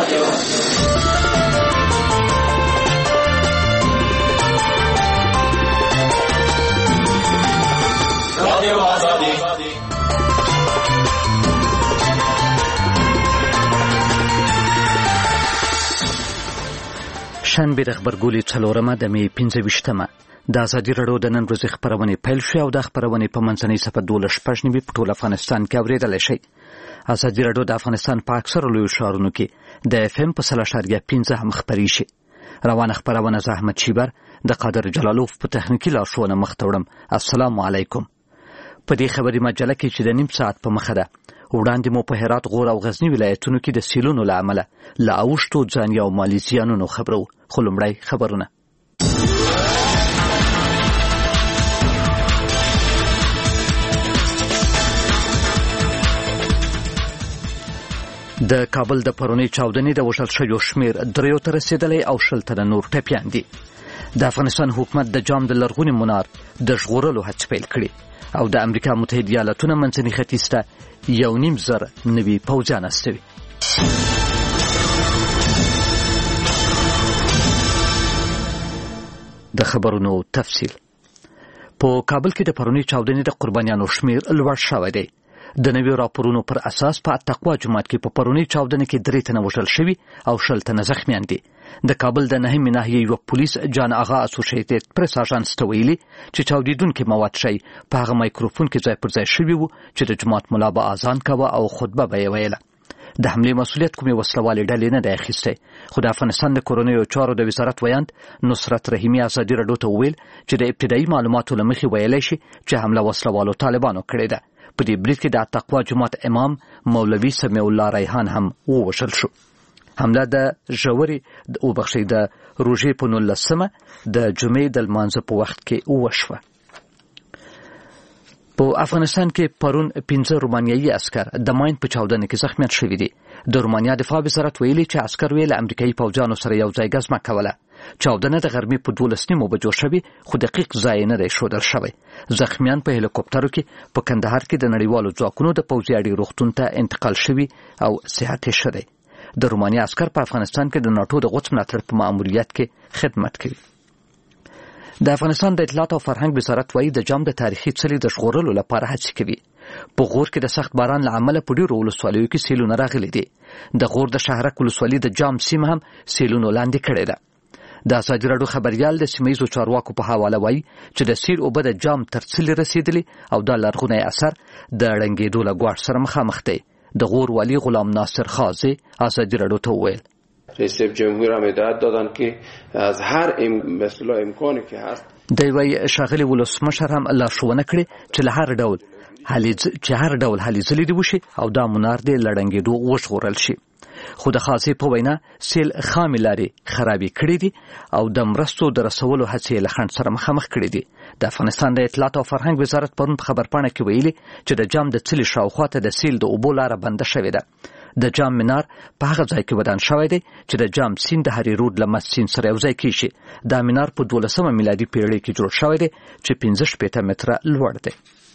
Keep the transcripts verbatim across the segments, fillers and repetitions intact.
شنبه د خبرګولې څلورمه د مې پنځه ویشتمه د ازادي راډیو د نن ورځې خپرونې پیل شوې او د خپرونې په منځنۍ صفحه دولس شپږ نوي په ټول افغانستان کې اورېدلی شئ. ازادي راډیو د افغانستان په اکثرو لویو ښارونو کې د اف ام په سل اعشاریه پنځه هم خپرېږي. روانه خپرونه زه احمد شیبر د قادر جلالوف په تخنیکي لارښوونه مخته وړم. السلام علیکم. په دې خبري مجله کې چې د نیم ساعت په مخه ده وړاندې مو په هرات، غور او غزني ولایتونو کې د سیلونو له امله له اوښتو ځاني او مالي زیانونو خبرو. خو لومړی خبرونه. د کابل د پرونی چاودنې د وژل شویو شمېر دریو ته رسېدلی او شل تنه نور ټپیان دي. د افغانستان حکومت د جام د لرغوني منار د ژغورلو هڅې پیل کړي او د امریکا متحده ایالاتونو منځني ختیځ ته یو نیم زر نوي پوځیان استوي. د خبرونو تفصیل. په کابل کې د پرونی چاودنې د قربانیانو شمېر لوړ شوی دی. د نویو راپورونو پر اساس په التقوا جومات کې په پرونی چاودنې کې درې تنه وژل شوي او شل تنه زخمیان دي. د کابل د نهمې ناحیې یو پولیس جان آغا اسوسییټډ پریس اژانس ته ویلي چې چاودېدونکي مواد شی په هغه مایکروفون کې ځای پر ځای شوي وو چې د جومات ملا به اذان کاوه او خطبه به یې ویله. د حملې مسؤلیت کومې وسلوالې ډلې نه دی اخیستی، خو د افغانستان د کورنیو چارو د وزارت ویاند نصرت رحیمي ازادي راډیو ته وویل چې د ابتدایي معلوماتو له مخې ویلی شي چې حمله وسلوالو طالبانو کړې ده. په دې برید کې د التقوا جومات امام مولوي سمیع الله ریحان هم ووژل شو. حمله د ژورې او بخښي د روژې په نولسمه د جمعې د لمانځه په وخت کې وشوه. په افغانستان کې پرون پنځه رومانیایي عسکر د ماین په چاودنه کې زخمیان شوي دي. د رومانیا دفاع وزارت ویلي چې عسکر ویل امریکایي پوځیانو سره یو ځای ګزمه کوله. چاودنه د غرمې په دولس نیمو بجو شوې، خو دقیق ځای نه دی ښودل شوی. زخمیان په هلیکوپټرو کې په کندهار کې د نړیوالو ځواکونو د پوځي اډې روغتون ته انتقال شوي او صحت یې ښه دی. د رومانیا عسکر په افغانستان کې د ناټو د غوڅ ملاتړ په ماموریت کې خدمت کوي. د افغانستان د اطلاعات او فرهنګ وزارت وايي د جام د تاریخي څلي د ژغورلو لپاره هڅې کوي. په غور کې د سخت باران له امله په ډېرو ولسوالیو کې سیلونه راغلي دي. د غور د شهرک ولسوالي د جام سیمه هم سیلونو لاندې کړې ده. د ازادي راډیو خبریال د سیمهییزو چارواکو په حواله وایي چې د سیل اوبه د جام تر څلي رسېدلي او دا لرغونی اثر د ړنګېدو له ګواښ سره مخامخ دی. د غور والی غلام ناصر خازی ازادي راډیو ته وویل رئیس جمهور هم هدایت دادن که از هر مثلا امکانی که هست دی وایي ښاغلي ولسمشر هم لارښوونه کړې چې له هر ډول چې هر ډول هلې ځلې دې وشي او دا منار دې له ړنګېدو وژغورل شي. خو د خاصې په وینا سیل خامې لارې خرابې کړې دي او د مرستو د رسولو هڅې له خنډ سره مخامخ کړې دي. د افغانستان د اطلاعات او فرهنګ وزارت پرون په خبرپاڼه کې ویلي چې د جام د څلي شاوخوا ته د سیل د اوبو لاره بنده شوې ده. د جام منار په هغه ځای کې ودان شوی دی چې د جام سیند د هرې رود له مست سیند سره یو ځای کېږي. دا منار په دولسمه میلادي پیړۍ کې جوړ شوی دی چې پنځه شپېته متره لوړ دی.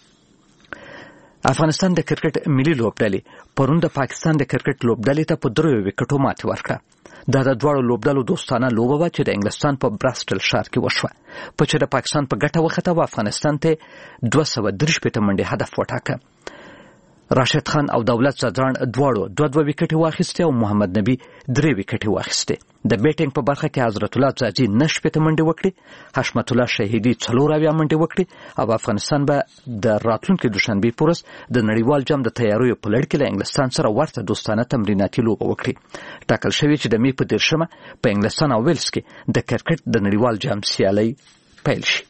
افغانستان د کرکټ ملي لوبډلې پرون د پاکستان د کرکټ لوبډلې ته په دریو وکټو ماتې ورکړه. دا د دواړو لوبډلو دوستانه لوبه وه چې د انګلستان په براسټل ښار کې وشوه. په چې د پاکستان په ګټه وخته و افغانستان ته دوه سوه درې شپېته منډې هدف وټاکه. راشد خان او دولت زادران دواړو دوه دوه وکټې واخیستې او محمد نبی درې وکټې واخیستې. د بیټینګ په برخه کې حضرت الله زاځي نه شپېته منډې وکړې، حشمت الله شهیدي څلور اویا منډې وکړې او افغانستان به د راتلونکي دوشنبې په ورځ د نړیوال جام د تیاریو په لړ کې له انګلستان سره ورته دوستانه تمریناتي لوبه وکړي. ټاکل شوې چې د مې په دېرشمه په انګلستان او ویلز کې د کرکټ د نړیوال جام سیالۍ پیل شي.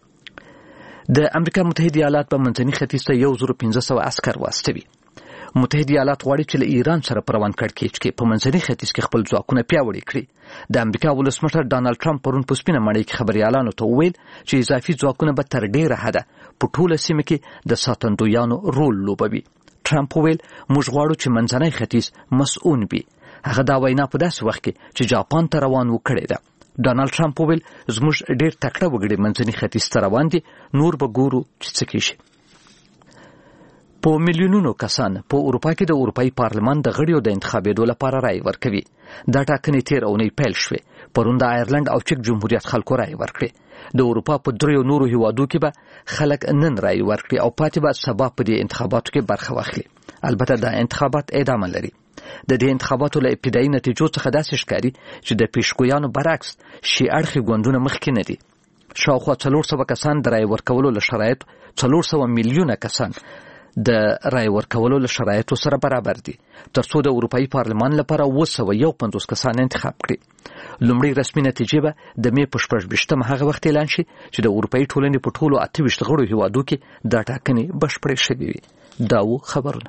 د امریکا متحده ایالات په منځني ختیځ ته یو زر پنځه سوه عسکر واستوي. متحده ایالات غواړي چې له ایران سره پر روان کړکېچ کې په منځني ختیځ کې خپل ځواکونه پیاوړي کړي. د امریکا ولسمشر ډانلډ ټرمپ پرون په سپینه ماڼۍ کې خبریالانو ته وویل چې اضافي ځواکونه به تر ډېره حده په ټوله سیمه کې د ساتندویانو رول لوبوي. ټرمپ وویل موږ غواړو چې منځنی ختیځ مسؤون وي. هغه دا وینا په داسې وخت کې چې جاپان ته روان و کړې ده. ډانلډ ټرمپ وویل زموږ ډېر تکړه وګړي منځني ختیځ ته روان دي، نور به ګورو چې څه کېږي. په میلیونونو کسان په اروپا کې د اروپאי پارلمان د غړیو د انتخابېدو لپاره رای ورکوي. دا ټاکنې تیر اونۍ پیل شوې. پرون د آیرلند او چک جمهوریت خلکو رای ورکړي. د اروپا په دریو نورو هیوادو کې به خلک نن رای ورکړي او پاتې به سبا په دې انتخاباتو کې برخه واخلي. البته دا انتخابات ادامه لري. د دې انتخاباتو له ابتدایي نتیجو څخه داسې ښکاري چې د پیشګویانو برعکس شي اړخي ګوندونه مخکې نه دي. شاوخوا څلور سوه کسان د رای ورکولو له شرایطو څلور سوه میلیونه کسان د رای ورکولو له شرایطو سره برابر دي ترڅو د اروپאי پارلمان لپاره اوه سوه یو پنځوس کسان انتخاب کړي. لومړی رسمي نتیجې به د مې په شپږ ویشتمه هغه وخت اعلان شي چې د اروپאי ټولنې په ټولو اته ویشت غړو هیوادو کې دا ټاکنې بشپړې شوې وي. دا و خبرونه.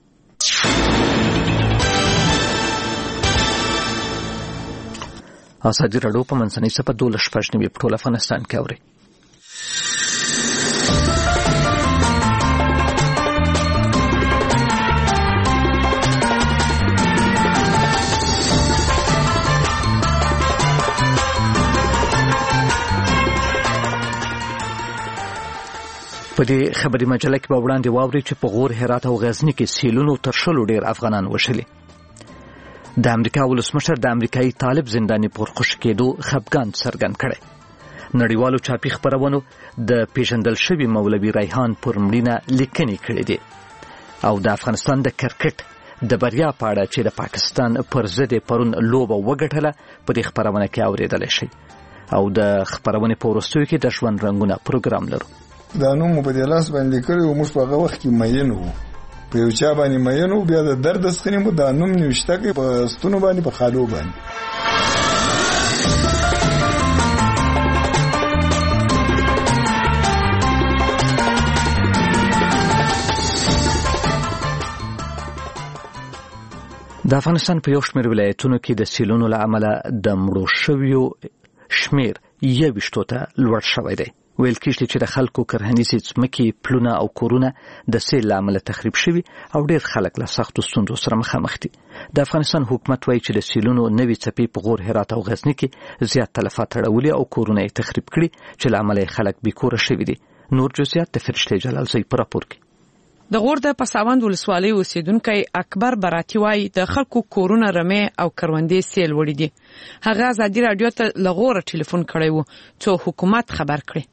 ازادي راډیو په منځنۍ صفحه دولس شپږ نوي په ټول افغانستان کې اوري. په دې خبري مجله کې به وړاندې واوري چې په غور، هرات او غزني کې سیلونو تر شلو ډیر افغانان وشلي. د امریکا ولسمشر د امریکایي طالب زنداني پرخوش کېدو خفګان څرګند کړی. نړیوالو چاپي خبرونو د پیژندل شوي مولوي ریحان پر مړینه لیکنې کړې دي او د افغانستان د کرکټ د بریا په اړه چې د پاکستان پر ضد پرون لوبه وګټله په دې خبرونه کې اورېدلی شي. او د خبرونې په وروستیو کې د ژوند رنګونه پروګرام لرو. دا نوم په دې لاس باندې کړی او موږ په هغه وخت کې مین وو. په یو چا باندې مین وو، بیا د درد سخنې مو دا نوم نوشته کې په ستونو باندې په خالو باندې. د افغانستان په یو شمېر ولایتونو کې د سیلونو له امله د مړو شویو شمېر یویشتو ته لوړ شوی دی. ویل کېږي چې د خلکو کرهنیزې ځمکې، پلونه او کورونه د سیل له امله تخریب شوي او ډېر خلک له سختو ستونزو سره مخامخ دي. د افغانستان حکومت وایي چې د سیلونو نوې څپې په غور، هرات او غزني کې زیات تلفات اړولي او کورونه یې تخریب کړي چې له امله یې خلک بېکوره شوي دي. نور جزئیات د فرشتې جلالزی په راپور کې. د غور د پساوند ولسوالۍ اوسیدونکی اکبر براتی وایي د خلکو کورونه، رمې او کروندې سیل وړي دي. هغه ازادي راډیو ته له غوره ټلیفون کړی و څو حکومت خبر کړي.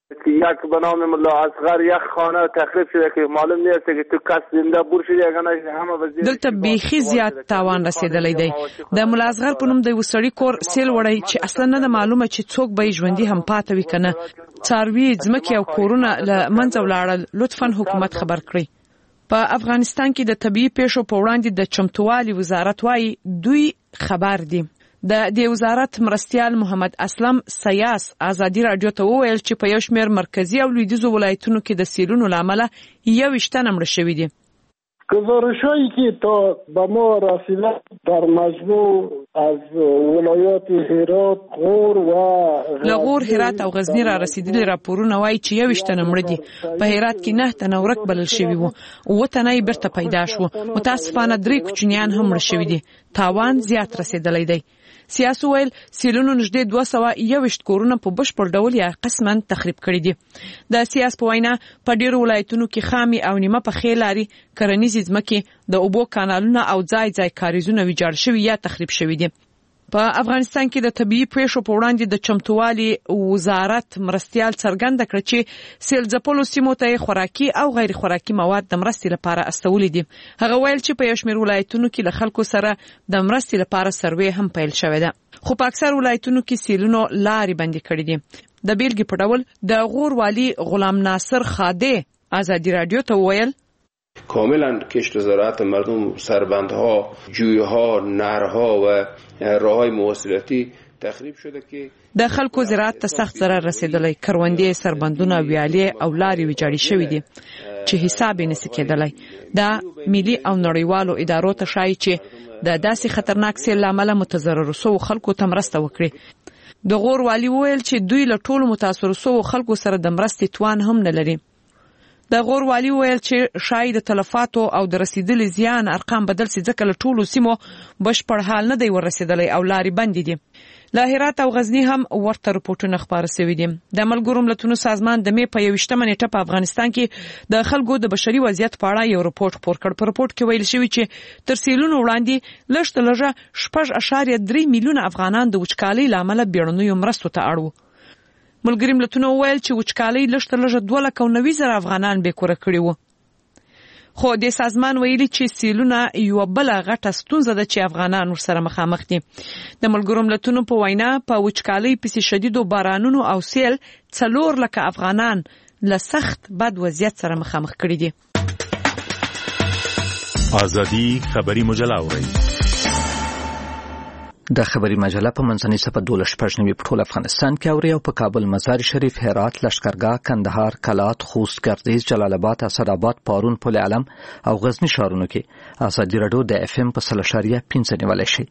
یک به نام ملا اصغر یک خانه تخریب شده که معلوم نیست که تو کس زنده بور شده یا نه. همه وزیر دلته بیخي زیات تاوان رسیدلی دی. د ملا اصغر په نوم د یو سړي کور سیل وړی چې اصلا نه معلومه چې څوک به ژوندي هم پاتې وي کنه. څاروي، ځمکې او کورونه له منځه ولاړل. لطفا حکومت خبر کړي. په افغانستان کې د طبيعي پیښو په وړاندې د چمتووالي وزارت وايي دوی خبر دي. د دې وزارت مرستیال محمد اسلم سیاس ازادي راډیو ته وویل چې په یو شمېر مرکزی او لویدیځو ولایتونو کې د سیلونو له امله یویشت تنه مړه شوي دي. گزارش‌هایی که تا به ما رسیده در مجموع از ولایات هرات، غور و لغور، هرات او غزنی را رسیدلي راپورونه وایي چې یویشت تنه مړه دي. په هرات کې نه تنه ورک بلل شوي وو، اووه تنه یې بیرته پیدا شو. متاسفانه درې کوچنیان هم مړه شوي دي. تاوان زیات رسیدلی دی. سیاس ویل سیلونو نږدې دوه سوه یویشت کورونه په بشپړ ډول یا قسما تخریب کړي دي. د سیاس په وینا په ډیرو ولایتونو کې خامي او نیمه پخې لارې، کرنیزې ځمکې، د اوبو کانالونه او ځای ځای کاریزونه ویجاړ شوي یا تخریب شوي دي. په افغانستان کې د طبيعي پیښو په وړاندې د چمتووالي وزارت مرستیال څرګنده کړ چې سیل ځپلو سیمو ته خوراکي او غیر خوراکي مواد د مرستې لپاره استولې دي. هغه ویل چې په یو شمېر ولایتونو کې له خلکو سره د مرستې لپاره سروې هم پیل شوې ده، خو په اکثر ولایتونو کې سیلونو لارې بندي کړې دي. د بیلګې په ډول د غور والی غلام ناصر خاده ازادي راډیو ته وویل کاملا کشت و زراعت مردم، سربندها، جویها، نهرها و راههای مواصلاتی تخریب شده که د خلکو زراعت ته سخت ضرر رسیدلی. کروندې، سربندونه، ویالې او لارې ویجاړې شوې دي چې حساب یې نشي کېدلی. دا ملي او نړیوالو ادارو ته ښایي چې د داسې خطرناک سیل له امله متضررو شوو خلکو ته مرسته وکړي. د غور والي وویل چې دوی له ټولو متاثرو شوو خلکو سره د مرستې توان هم نه لري. د غور والی ویل چې شاید د تلفاتو او د رسیدلي زیان ارقام بدل سي ځکه له ټولو سیمو بشپړ حال نه دی ورسېدلی او لارې بندې دي. له هرات او غزني هم ورته رپورټونه خپاره شوي دي. د ملګرو ملتونو سازمان د مې په یوویشتمه نیټه په افغانستان کې د خلکو د بشري وضعیت په اړه یو رپورټ خپور کړ. په رپورټ کې ویل شوي چې تر سیلونو وړاندې لږ تر لږه شپږ اعشاریه درې میلیونه افغانان د وچکالۍ له امله بیړنیو مرستو ته اړ وو. ملګري ملتونو ویل چې وچکالۍ لږ تر لږه دوه لکه او نوي زره افغانان بې کوره کړي وو. خو د سازمان ویلي چې سیلونه یو بل غټه ستونزه ده چې افغانان ورسره مخامخ دي. د ملګرو ملتونو په وینا په وچکالۍ پسې شدیدو بارانونو او سیل څلور لکه افغانان له سخت بد وضعیت سره مخامخ کړي دي. ازادي خبري مجله اورئ. د خبري مجله په منځنۍ صفحه دولس شپږ نوي په ټول افغانستان کې اوري او په کابل، مزار شریف، هرات، لشکرګاه، کندهار، کلات، خوست، ګردیز، جلال آباد، اسداباد، پارون، پل علم او غزنی ښارونو کې ازادي راډیو د اف ام په سل اشاریه پنځه نیولای شي.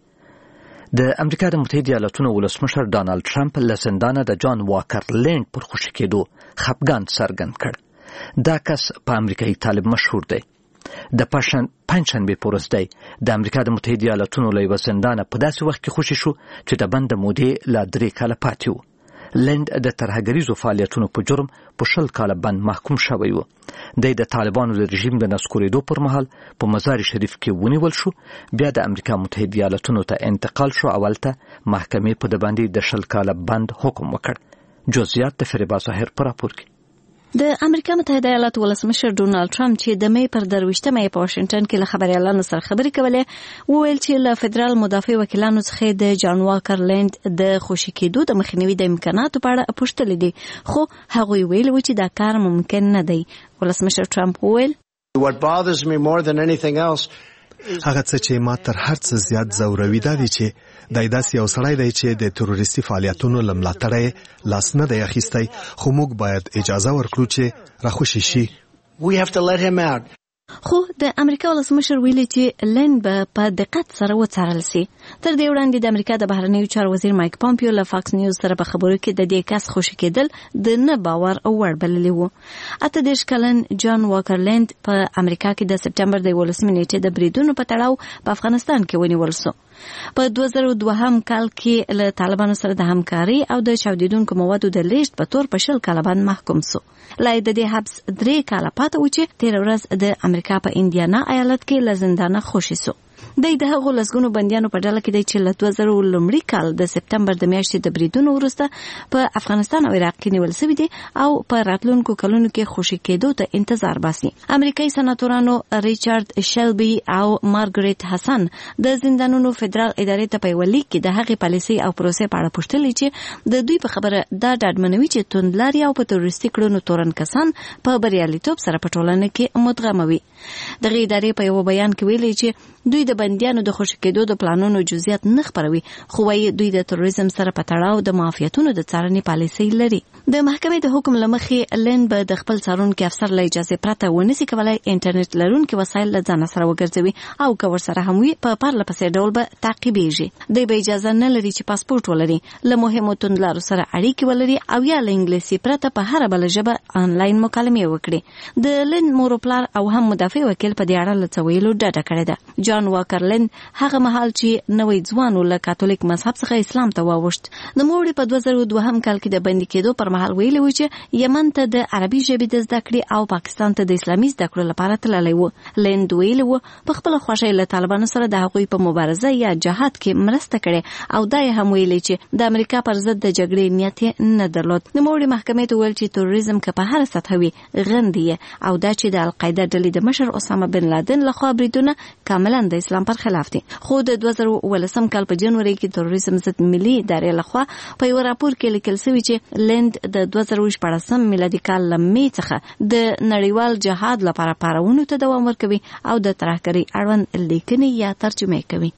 د امریکا د متحده ایالاتونو ولسمشر ډانلډ ټرمپ له زندانه د جان واکر لینډ پر خوشي کېدو خپګان څرګند کړ. دا کس په امریکایي طالب مشهور دی. د پښن پنځشنبه پورسدی د امریکا د متحده ایالاتونو له یو زندانه په داسې وخت کې خوشي شو چې د بند مودې لا درې کاله پاتې وو. لینډ د ترهګریزو فعالیتونو په جرم په شل کاله بند محکوم شوی و. د طالبانو د رژیم د نسکورېدو پر مهال په مزار شریف کې ونیول شو، بیا د امریکا متحده ایالاتونو ته انتقال شو. اول ته محکمې په د باندې د شل کاله بند حکم وکړ. جزئیات د فریبا ظاهر پر راپور کې. د امریکا متحده ایالاتو ولسمشر ډونالد ټرمپ چې د مې پر درویشتمه په واشنگټن کې له خبريالانو سره خبرې کولې، وویل چې له فدرال مدافع وکیلانو څخه د جان واکر لینډ د خوشي کېدو د مخنیوي د امکاناتو په اړه پوښتنه دي، خو هغه ویل و چې دا کار ممکن نه دی. ولسمشر ټرمپ وویل What bothers me more than anything else هغه څه چې ما تر هر څه زیات زوروي دا دی چې دای داسې یو سړی دی چې د تروریستي فعالیتونو له ملاتړه لاس نه دی اخیستی، خو موږ باید اجازه ورکړو چې راخوشي شي. We have to let him out. خو د امریکا ولسمشر ویلي چې لینډ به په دقت سره وڅارل شي. تر دې وړاندې د امریکا د بهرنیو چارو وزیر مایک پامپیو له فاکس نیوز سره په خبرو کې د دې کس خوشي کېدل د نه باور او وړ بللی وو. اته دېرش کلن جان واکر لینډ په امریکا کې د سپټمبر د یولسمې نیټې د بریدونو په تړاو په افغانستان کې ونیول شو. په دوه زره دوهم کال کې له طالبانو سره د همکاري او د چاودیدونکو موادو د لیږد په تور په شل کاله باندې محکوم شو. لای د دې حبس درې کاله پاتې و چې تیر ورځ د امریکا په انډیانا ایالت کې له زندانه خوشي شو. د دې هغو لسګونو بندیانو په ډله کې دی چې له دوه زره لومړي کال د سپټمبر د میاشتې د بریدونو وروسته په افغانستان او عراق کې نیول شوي دي او په راتلونکو کلونو کې خوشي کېدو ته انتظار باسي. امریکایي سناتورانو ریچارډ شلبي او مارګریټ حسن د زندانونو فدرال ادارې ته په یو لیک کې د هغې پالیسۍ او پروسې په اړه پوښتلي چې د دوی په خبره دا ډاډمنوي چې توندلاري او په تروریستي کړنو تورن کسان په بریالیتوب سره په ټولنه کې مدغموي. دغه ادارې په یو بیان کې ویلي چې دوی د بندیانو د خوشي کېدو د پلانونو جزئیات نه خپروي، خو وايي دوی د تروریزم سره په تړاو د معافیتونو د څارنې پالیسۍ لري. د محکمې د حکم له مخې لینډ به د خپل څارونکي افسر له اجازې پرته ونسي کولای انټرنیټ لرونکي وسایل له ځان سره وګرځوي او که ورسره هم وي په پرله پسې ډول به تعقیبېږي. دوی به اجازه نه لري چې پاسپورت ولري، له مهمو توندلارو سره اړیکې ولري او یا له انګلیسي پرته په هره بله ژبه آنلاین مکالمې وکړي. د لینډ مورپلار او هم مدافع وکیل په دې اړه له څه ویلو ډډه کړې ده. جان واکر لینډ هغه مهال چې نوی ځوان له کاتولیک مذهب څخه اسلام ته واوښت، د موړي په دوه زره دوهم کال کې د بندي کېدو پر مهال ویلي و چې یمن ته د عربي ژبې د زده کړې او پاکستان ته د اسلامي زده کړو لپاره تللی و. لینډ ویلي و په خپله خوښۍ له طالبانو سره د هغوی په مبارزه یا جهاد کې مرسته کړې او دا یې هم ویلي چې د امریکا پر ضد د جګړې نیت یې نه درلود. د موړي محکمې ته ویل چې تروریزم که په هره سطحه وي غندي او دا چې د القاعده ډلې د مشر اسامه بن لادن لخوا بریدونه کاملا د اسلام پر خلاف دي. خو د دوه زره ولسم کال په جنوري کې تروریزم ضد ملي ادارې لخوا په یو راپور کې لیکل شوی چې لینډ د دوه زره شپاړسم میلادي کال له مې څخه د نړیوال جهاد لپاره پارونو ته دوام ورکوي او د ترهګرۍ اړوند لیکنې یا ترجمه کوي.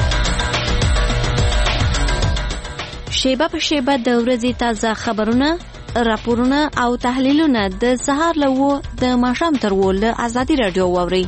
شیبه په شیبه د ورځې تازه خبرونه، راپورونه او تحلیلونه د سهار له وو د ماښام تر وو له ازادي راډیو واورئ.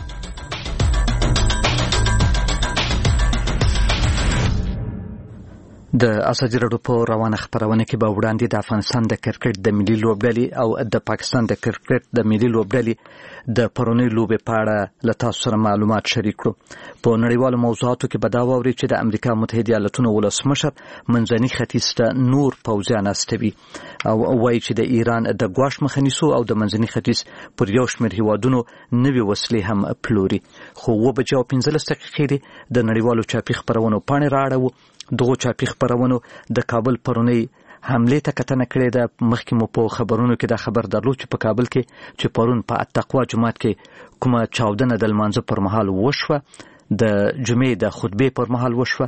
د ازادي راډیو په روانه خبرونه کې به وړاندې د افغانستان د کرکټ د ملي لوبډلې او د پاکستان د کرکټ د ملي لوبډلې د پرونی لوبې په اړه له تاسو سره معلومات شریک کړو. په نړیوالو موضوعاتو کې به دا واوري چې د امریکا متحده ایالاتونو ولسمشر منځني ختیځ ته نور پوځیان استوي او وایي چې د ایران د ګواښ مخه نیسو او د منځني ختیځ پر یو شمېر هیوادونو نوي وسلې هم پلوري. خو و بجو پنځلس دقیقې د نړیوالو چاپی خبرونو پاڼې راړو. دغه چاپی خبرونو د کابل پرونی حمله ته کتنه کړې ده. مخکې مو په خبرونو کې دا خبر درلود چې په کابل کې چې پرون په التقوا جماعت کې کومه چاودنه د لمانځه پر مهال وشوه، د جمعې د خطبه پر مهال وشوه.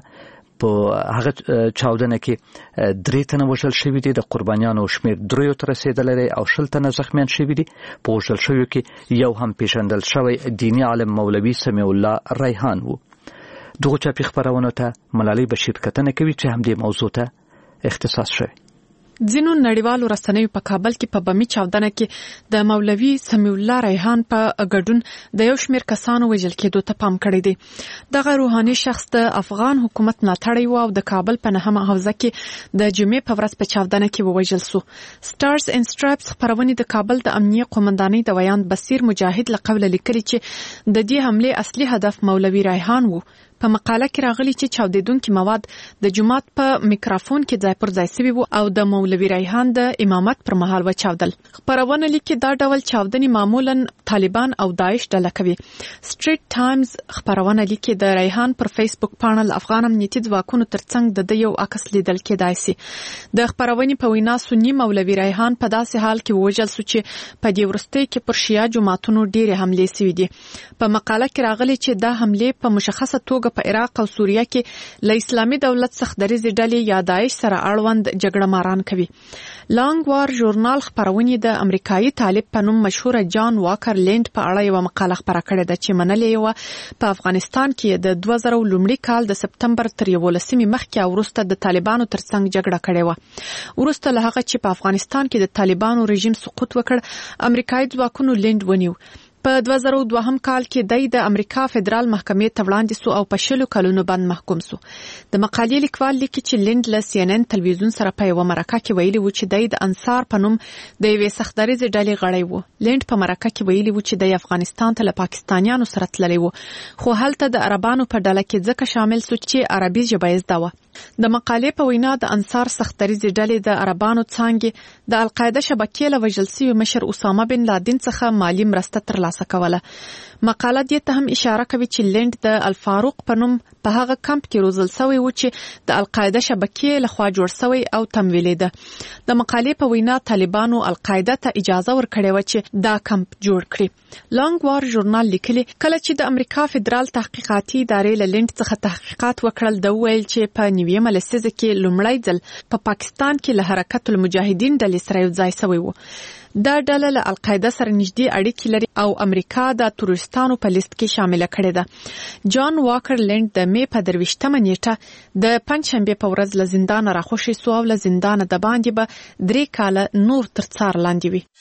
په هغه چاودنه کې درې تنه وژل شوي دي، د قربانیانو شمیر دریو ته رسیدلی او شل تنه زخمیان شوي دي. په وژل شویو کې یو هم پیژندل شوی دینی عالم مولوي سمیع الله ریحان و. دغه چاپی خبرونه ته ملالۍ بشیر کتنه کوي چې هم دې موضوع ته اختصاص شوی. ځینو نړیوالو رسنیو په کابل کې په بمی چاودنه کې د مولوي سمیع الله ریحان په ګډون د یو شمېر کسانو وژل کېدو ته پام کړی دی. دغه روحاني شخص د افغان حکومت ملاتړی و او د کابل په نهمه حوزه کې د جمعې په ورځ په چاودنه کې ووژل سو. سټارز اینډ سټرایپس خبرونه د کابل د امنیه قومندانۍ د ویان بصیر مجاهد لقب لیکلي چې د دې حمله اصلي هدف مولوي ریحان و. په مقاله کې راغلي چې چاودیدونکو مواد د جماعت په میکروفون کې ځای پر ځای شوي وو او د مولوي ریحان د امامت پر مهال و چاودل. خبرونه لیکي دا ډول چاودنې معمولا طالبان او داعش ډله کوي. سټریټ ټایمز خبرونه لیکي د ریحان پر فیسبوک پاڼل افغان امنیتي ځواکونو ترڅنګ د یو عکس لیدل کېدای شي. د خبرونې په وینا سنی مولوي ریحان په داسې حال کې وژل شو چې په دې ورستۍ کې پر شیا جماعتونو ډېرې حملې شوې دي. په مقاله کې راغلي چې دا حملې په مشخصه توګه په عراق او سوریه کې له اسلامي دولت څخه دریزې ډلې یا داعش سره اړوند جګړه ماران کوي. لانګ وار ژورنال خبرونه د امریکایي طالب په نوم مشهور جان واکر لینډ په اړه یو مقاله خبره کړې ده چې منلې و په افغانستان کې د دوه زره لومړي کال د سپتمبر تر یولسمې مخکې او وروسته د طالبانو ترڅنګ جګړه کړې و. وروسته له هغه چې په افغانستان کې د طالبانو رژیم سقوط وکړ، امریکایي ځواکونو لینډ ونیو. په دوه زره دوهم کال کې د امریکا فدرال محکمې ته وړاندې سو او په شلو کلونو باندې محکوم سو. د مقالې لیکوال لیکي چې لینډ له سی ان ان تلویزیون سره په یو مرکه کې ویلي و چې د انصار په نوم د یوې سختدریزې ډلې غړی و. لینډ په مرکه کې ویلي و چې د افغانستان ته له پاکستانیانو سره تللی و، خو هلته د عربانو په ډله کې ځکه شامل سو چې عربي ژبه یې زده وه. د مقالې په وینا د انصار سختدریزې ډلې د عربانو څانګې د القاعده شبکې له وژل شوي مشر اسامه بن لادن څخه مالی مرسته ترلاسه کوله. مقاله دې ته هم اشاره کوي چې لینډ د الفاروق په نوم په هغه کمپ کې روزل شوی و چې د القاعده شبکې لخوا جوړ شوی او تمویل ده. د مقالې په وینا طالبانو القاعده ته اجازه ورکړې و چې دا کمپ جوړ کړي. لانګ وار ژورنال لیکلي کله چې د امریکا فدرال تحقیقاتي ادارې له لینډ څخه تحقیقات وکړل، د ویل چې په نیویمه لسیزه کې لومړی ځل په پاکستان کې له حرکت المجاهدین ډلې سره یو ځای شوی و. دا ډله له القاعده سره نږدې اړیکې لري او امریکا د تروریستانو په لیست کې شامل کړي ده. جان واکر لینډ د می په درویشتمه نیټه د پنځشنبه په ورځ له زندان راخوشي سو او له زندان د باندې به درې کاله نور تر څار لاندې وي.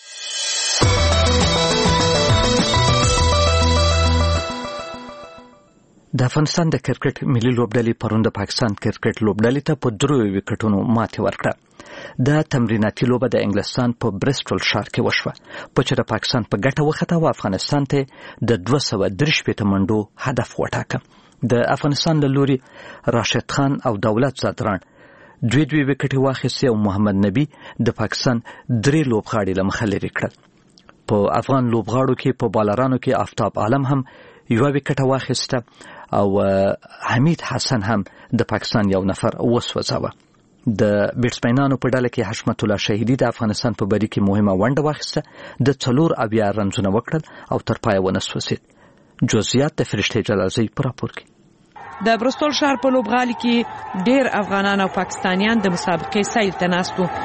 د افغانستان د کرکټ ملي لوبډلې پرون د پاکستان کرکټ لوبډلې ته په درو وکټونو ماتې ورکړه. د تمریناتي لوبه د انګلستان په برسټل ښار کې وشوه، په چې د پاکستان په ګټه وخته او افغانستان ته د دوه سوه درې شپېته منډو هدف وټاکه. د افغانستان له لوري راشد خان او دولت زادران دوی دوی وکټې واخیستې او محمد نبی د پاکستان درې لوبغاړي له مخه لرې کړل. په افغان لوبغاړو کې په بالرانو کې آفتاب عالم هم یو وکټه واخیسته او حمید حسن هم د پاکستان یو نفر وسوځاوه. د بیټسمنانو په ډله کې حشمت الله شهیدی د افغانستان په بری کې مهمه ونډه واخیسته، د څلور اویا رنزونه وکړل او تر پایه ونه سوځید. جزئیات د فرشته جلالزی پر راپور کې. د برسټل ښار په لوبغالي کې ډېر افغانان او پاکستانیان د مسابقې سیل ته ناست وو.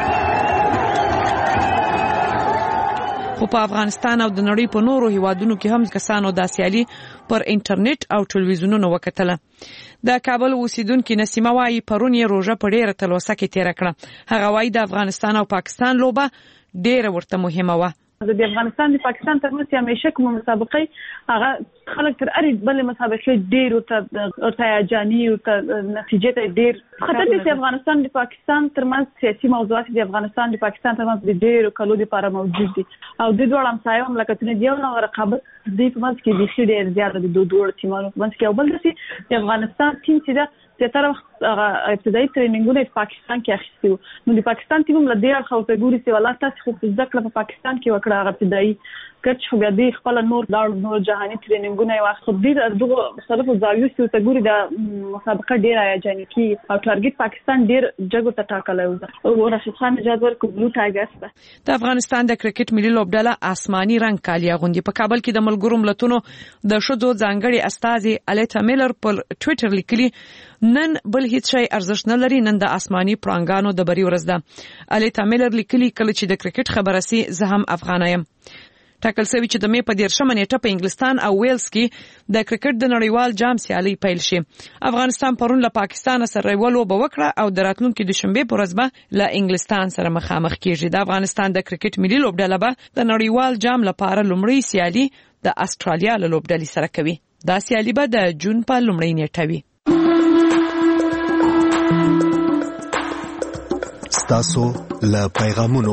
خو په افغانستان او د نړۍ په نورو هیوادونو کې هم کسانو د سیالي پر انټرنیټ او ټلویزیونونو وکتله. د کابل اوسیدونکو نسیمه وايي پرون یې روژه په ډېره تلوسه کې تېره کړه. هغه وايي د افغانستان او پاکستان لوبه ډېره ورته مهمه وه. د افغانستان د پاکستان ترمنځ همیشه کوم مسابقه هغه خلک تر اړ بل مسابقه ډیر او ته تهاجاني او ته نتیجه ته ډیر خطر د افغانستان د پاکستان ترمنځ سیاسي موضوعات د افغانستان د پاکستان ترمنځ د ډیر کلو لپاره موجود دي او د دوه همسایه مملکتونو د یو نوع رقابت د په منځ کې د شي ډیر زیات د دوه دوه ټیمونو په منځ کې او بل د افغانستان ټیم چې دا د طرف ابتدایي ټریننګونه په پاکستان کې اخیستي وو نو د پاکستان ټیم له دې اړخه په ګوري چې ولا تاسو خو ځکه په پاکستان کې وکړه هغه ابتدایي کچ خو بیا د خپل نور لاړ نور جهاني ټریننګونه یې واخلو د دغه مختلفو زاویو څخه ګوري د مسابقه ډیر هیجاني کی او ټارګټ پاکستان ډیر جګو ته ټاکلی و او راشد خان اجازه ورکړ بلو ټایګرز ته د افغانستان د کرکټ ملي لوبډله آسماني رنگ کالي اغوندي په کابل کې د ملګرو ملتونو د شذو ځانګړي استاذي الیتا میلر پر ټوئیټر لیکلي نن بل هیڅ شی ارزښت نه لري نن د آسماني پړانګانو د بری ورځ ده الیتا میلر لیکلي کله چې د کرکټ خبره سي زه هم افغان یم ټاکل شوی چې د مې په دیرشمه نیټه په انګلستان او ویلز کې د کرکټ د نړیوال جام سیالي پیل شي افغانستان پرون له پاکستان سره ولوبه وکړه او د راتلونکو د شنبه په ورځ به له انګلستان سره مخامخ کیږي د افغانستان د کرکټ ملي لوبډله به د نړیوال جام لپاره لومړی سیالي د استرالیا له لوبډلې سره کوي دا سیالي به د جون په لومړۍ نیټه وي ستاسو له پیغامونو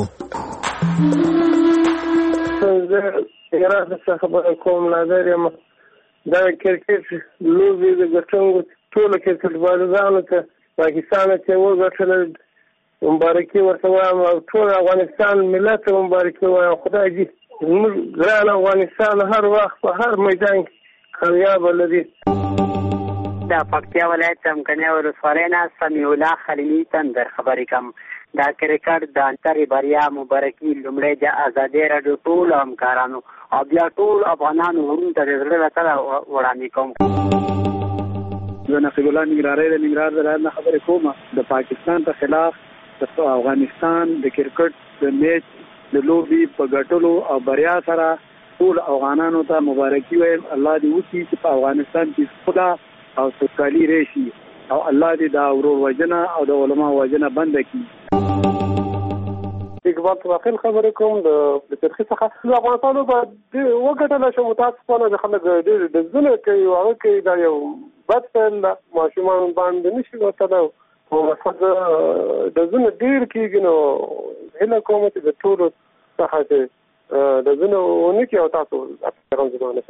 ایران څخه خبره کوم نظر یم دا کرکټ لوبي د ګټونکو ټول کرکټ بالغانو ته پاکستان ته وګټل مبارکي ورته وایم او ټول افغانستان ملت مبارکي وایم خدای دې موږ ګران افغانستان هر وخت په هر میدان کې کامیاب لري دا پکتیا ولایت څمکنه ولسوالۍ نه سمیع الله خلیلي تندر خبرې کوم دا کرکټ د انتري بریا مبارکي لومړی د ازادي راډیو ټول همکارانو او بیا ټول افغانانو ورونو ته د زړه سره وړاندې کوم زه نصیب الله نګراري د نګرار د راځه خبرې کوم د پاکستان په خلاف د افغانستان د کرکټ د میچ د لوبي په ګټلو او بریا سره ټول افغانانو ته مبارکي وایم الله دې وکړي چې په افغانستان کې خدا او سوکالي راشي او الله دې دا ورور وجنه او د علماء وجنه بند کړي اقبال واقعي خبرې کوم د ترخی څخه د افغانستان په وګټل شو متاسفانه د خلک ډېر د زنه کوي هغه کوي دا یو بد فعل ماشومان باندې نشي وته او مثلا د زنه ډېر کېږي نو هله کوم چې د ټول څخه د زنه ونکي او تاسو پیغام زمانه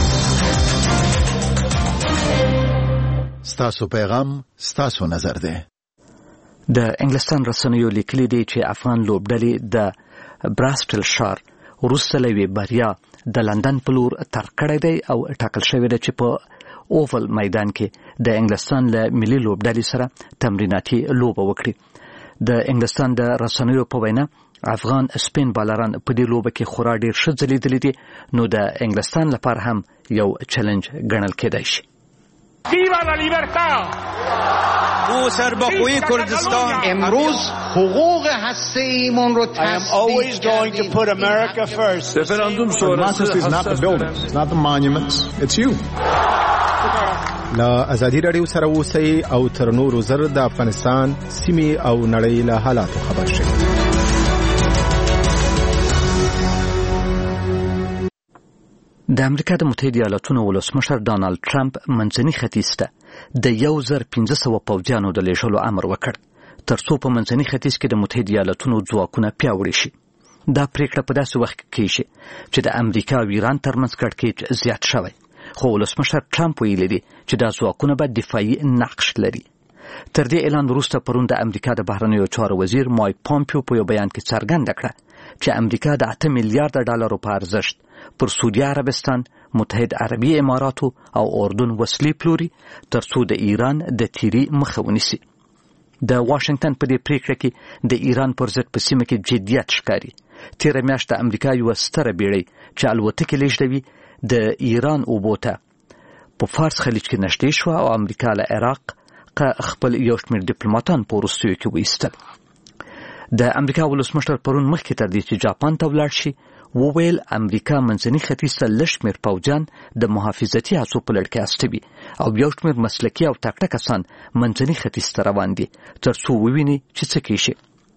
ستاسو پیغام ستاسو نظر ده د انګلستان رسنیو لیکلي دي چې افغان لوبډلې د براسټل شار وروسته لوي بریا د لندن په لور تر کړی دی او ټاکل شوی دی چې په اوول میدان کې د انګلستان له ملي لوبډلې سره تمریناتي لوبه وکړي د انګلستان د رسنیو په وینا افغان سپین بالران په دې لوبه کې خورا ډیر ښه ځلیدلي دي نو د انګلستان لپاره هم یو چیلنج ګڼل کېدای شي ویوا لا لیبرتاد او سربخوی کردستان امروز حقوق هسته ایمون رو I am always going to put America first. Referendum sonrası is not the buildings, it's not the monuments, it's you. لا ازادي راډیو سره اوسئ او تر نورو زر د افغانستان سیمې او نړۍ له حالاتو خبر شئ. د امریکا د متحده ایالاتونو ولسمشر ډانلډ ټرمپ منځني ختیځ ته د یو زر پنځه سوه پوځیانو د لېږلو امر وکړ ترڅو په منځني ختیځ کې د متحده ایالاتونو ځواکونه پیاوړي شي. دا پریکړه په داسې وخت کې کېږي چې د امریکا او ایران ترمنځ کړکېچ زیات شوی خو ولسمشر ټرمپ ویلي دي چې دا ځواکونه به دفاعي نقش لري. تر دې اعلان وروسته پرون د امریکا د بهرنیو چارو وزیر مایک پامپیو په یو بیان کې څرګنده کړه چې امریکا د اته میلیارډ ډالرو په ارزښت پر سعودي عربستان، متحد عربي اماراتو او اردن وسلې پلوري ترڅو د ایران د تیری مخه ونیسي. د واشنگټن په دې پریکړه کې د ایران پر ضد په سیمه کې جدیت ښکاري. تیره میاشت د امریکا یوه ستره بیړۍ چې الوتکې لیږدوي د ایران اوبو ته په فارس خلیج کې نږدې شوه او امریکا له عراق خپل یو شمېر ډیپلوماتان په وروستیو کې وایستل. د امریکا ولسمشر پرون مخکې تر دې چې جاپان ته ولاړ شي وویل امریکا منځني ختیځ ته لږ شمېر پوځیان د محافظتي هڅو په لړ کې استوي او یو شمېر مسلکي او تکړه کسان منځني ختیځ ته روان دي ترڅو وویني چې څه کیږي.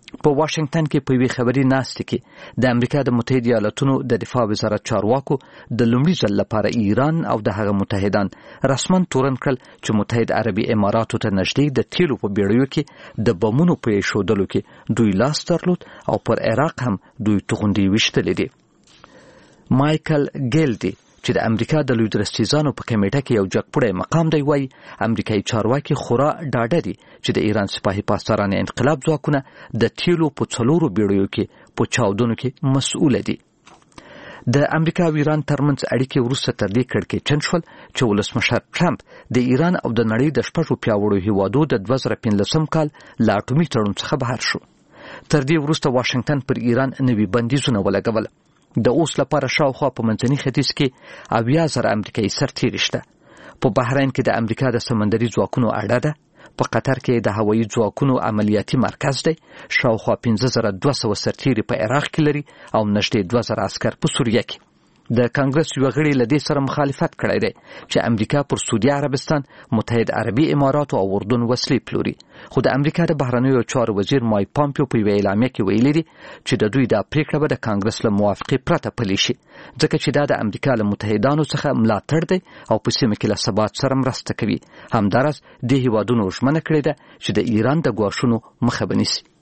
په واشنگټن کې په یوې خبري ناستې کې د امریکا د متحده ایالاتونو د دفاع وزارت چارواکو د لومړي ځل لپاره ایران او د هغه متحدان رسماً تورن کړل چې متحد عربي اماراتو ته نږدې د تیلو په بیړیو کې د بمونو په ایښودلو کې دوی لاس درلود او پر عراق هم دوی توغندۍ ویشتلې دي. مایکل ګیلډي چې د امریکا د لوی درستیزانو په کمیټه کې یو جګپوړی مقام دی وایي امریکایي چارواکي خورا ډاډه دي چې د ایران سپاهي پاسداران انقلاب ځواکونه د تیلو په څلورو بیړیو کې په چاودنو کې مسؤل دي. د امریکا او ایران ترمنځ اړیکې وروسته تر دې کړکېچن شول چې ولسمشر ټرمپ د ایران او د نړۍ د شپږو پیاوړو هیوادو د دوه زره پنځلسم کال له اټومي تړون څخه بهر شو. تر دې وروسته واشنگټن پر ایران نوي بندیزونه ولګول. د اوس لپاره شاوخوا په منځني ختیځ کې اویا زره امریکایي سرتیري شته. په بحرین کې د امریکا د سمندري ځواکونو اډه ده. په قطر کې د هوایي ځواکونو عملیاتي مرکز دی. شاوخوا پنځه زره دوه سوه سرتیري په عراق کې لري او نږدې دوه زره عسکر په سوریه کې. د کانګرس یو غړي له دې سره مخالفت کړی دی چې امریکا پر سعودي عربستان، متحد عربي امارات او اردن وسلې پلوري. خو د امریکا د بهرنیو چارو وزیر مایک پامپیو په یوه اعلامیه کې ویلي دي چې د دوی دا پریکړه به د کانګرس له موافقې پرته پلي شي، ځکه چې دا د امریکا له متحدانو څخه ملاتړ دی او په سیمه کې له ثبات سره مرسته کوي. همدارس د هیوادونو ژمنه کړې ده چې د ایران د ګواښونو مخه به نیسي.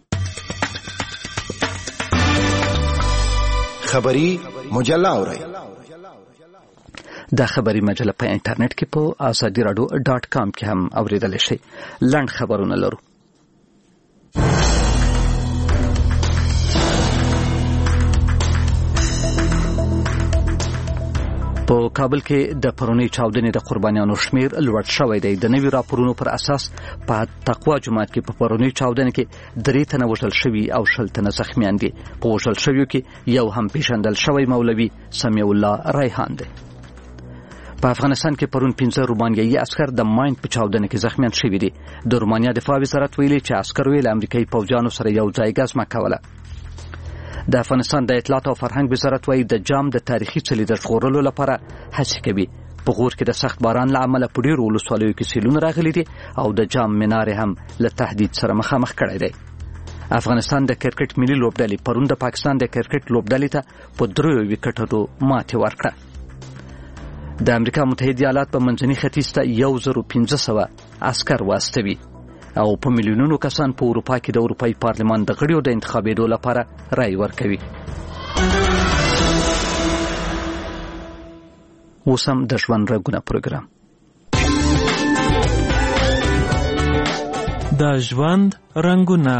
خبری مجله اورئ. دا خبری مجله په انټرنیټ کې په ازادي رادیو ډاټ کام کې هم اوریدل شي. لنډ خبرونه لرو. په کابل کې د پرونی چاودنې د قربانیانو شمیر لوړ شوی دی. د نوي راپورونو پر اساس په تقوا جماعت کې په پرونی چاودنې کې درې تنه وژل شوي او شل تنه زخمیان دي. په وژل شویو کې یو هم پیژندل شوی مولوي سمیع الله ریحان دی. په افغانستان کې پرون پنځه رومانیایي عسكر د ماین په چاودنه کې زخمیان شوي دي. د رومانیا دفاع وزارت ویلي چې عسكرو یې له امریکایي پوځیانو سره یو ځای ګزمه کوله. د افغانستان د اطلاعات او فرهنګ وزارت وايي د جام د تاریخي څلي د ژغورلو لپاره هڅې کوي. په غور کې د سخت باران له امله په ډېرو ولسوالیو کې سیلونه راغلي دي او د جام منار هم له تهدید سره مخامخ کړی دی. افغانستان د کرکټ ملي لوبډلې پرون د پاکستان د کرکټ لوبډلې ته په دریو وکټونو ماتې ورکړه. د امریکا متحده ایالات په منځني ختیځ ته یو زر پنځه سوه عسکر واستوي او په میلیونونو کسان په اروپا کې د اروپایي پارلمان د غړیو د انتخابېدو لپاره رای ورکوي. اوس هم د ژوند رګونه پروګرام. د ژوند رنګونه.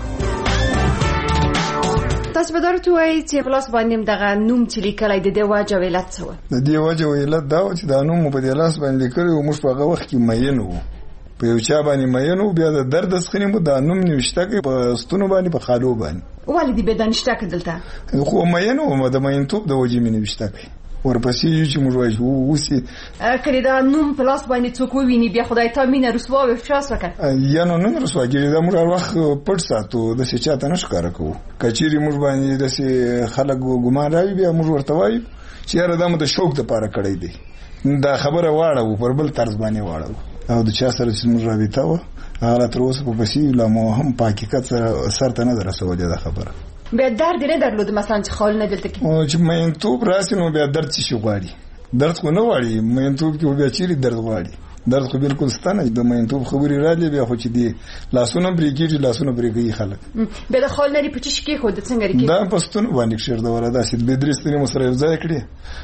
تاسو به درته وایي چې په لاس باندې دغه نوم چې لیکلی د دې وجه علت څه و؟ د دې وجه علت دا و چې دا نوم په دې لاس باندې لیکلی و، موږ په هغه وخت کې مین وو، په یو چا باندې مین وو، بیا د درد سخنې مو دا نوم نوشته کړي په ستونو باندې په خالو باندې. ولې دې به دا نشته کړي دلته؟ خو مین وو، د مینتوب د وجې مې نوشته کړي. ورپسې چې موږ وایو اوسې کړي دا نوم په لاس باندې څوک وویني بیا خدای ته مینه رسوا او افشاس وکړي. یا نو نه رسوا کېږي، دا موږ هر وخت پټ ساتو، داسې چاته نه ښکاره کوو. که چېرې موږ باندې داسې خلک ګمان راوي بیا موږ ورته وایو چې یاره دا مو د شوق دپاره کړی دی. دا خبره واړوو، پر بل طرز باندې واړوو او د چا سره چې موږ رابطه وه هغه تر اوسه په پسې لا مو هم په حقیقت سره سر ته نه ده رسولې ده خبره. بیا درد نه درلود مثلا چې خالونه دلته کې چې مینتوب راسي نو بیا درد څه شي غواړي؟ درد خو نه غواړي مینتوب کې، بیا چیرې درد غواړي؟ درد خو بالکل ستنه د مینتوب خبرې راځي، بیا خو چې دی لاسونه پرې کېږي لاسونه پرې کوي خلک. بیا د خال لري په چش کې خو د څنګه لري دا پستون باندې کښېږدوله داسې د درې ستنې مو سره یو ځای کړي،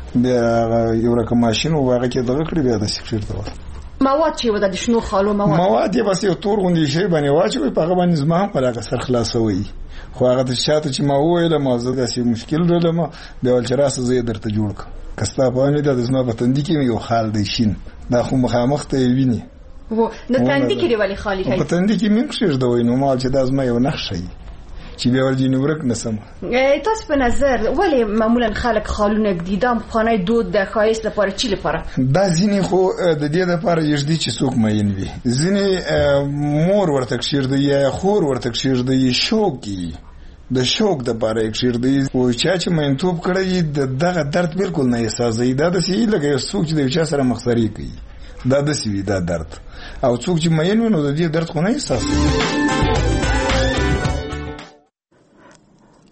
بیا یو رقم ماشین و هغه کې دغه کړي بیا داسې کښېږدوله. مواد چې و د شنو خالو مواد مواد یې بس یو تور غوندې شی باندې واچوي، په هغه باندې زما هم په هغه سر خلاصوي. خو هغه ته شاته چې ما وویلم او زه داسې مشکل لرلم، بیا ویل چې راسه زه یې درته جوړ کړم. که ستا په باندې دا د زما په تندي کې یو خال دی شین، دا خو مخامخ ته یې ویني. نو تندي کې دې ولې خالي کوي؟ په تندي کې مې کښېږدوی نو ما چې دا زما یو نښه وي چې بیا ورځینې ورک نه سم. تاسو په نظر ولې معمولا خلک خالونه ږدي؟ دا پخوانی دود د ښایست لپاره چی لپاره؟ دا ځینې خو د دې لپاره یږدي چې څوک مین وي، ځینې مور ورته کښېږدي یا خور ورته کښېږدي، شوق یي د شوق دپاره یې کښېږدي. خو چا چې مینتوب کړی د دغه درد بالکل نه احساسوي. دا داسې وي لکه یو څوک چې د یو چا سره مخسري کوي، دا داسې وي دا درد. او څوک چې مین وي نو د دې درد خو نه احساسوي.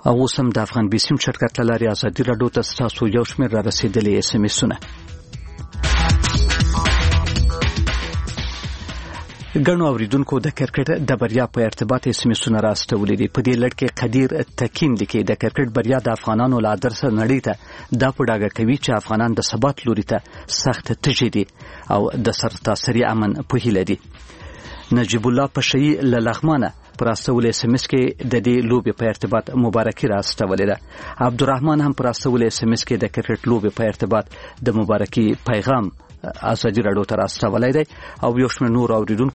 او اوس هم د افغان بیسیم شرکت لاري ازادي راډیو ته ستاسو یو شمېر را رسیدلي اس ام اسونه. ګڼو اوریدونکو د کرکټ د بریا په ارتباط اس ام اسونه راستولې دي. په دې لړ کې قدیر تکین لیکي د کرکټ بریا د افغانانو له درسه نړۍ ته دا په ډاګه کوي چې افغانان د ثبات لوري ته سخت تږي دي او د سرتاسري امن په هیله دي. نجیب الله پشئی له لغمانه پر استول اس ام اس کې د دې لوبې په ارتباط مبارکي راستولې ده. عبدالرحمن هم پر استول اس ام اس کې د کرکټ لوبې په ارتباط د مبارکي پیغام ازادي راډیو ته راستولې ده او یو شمېر نور اوریدونکو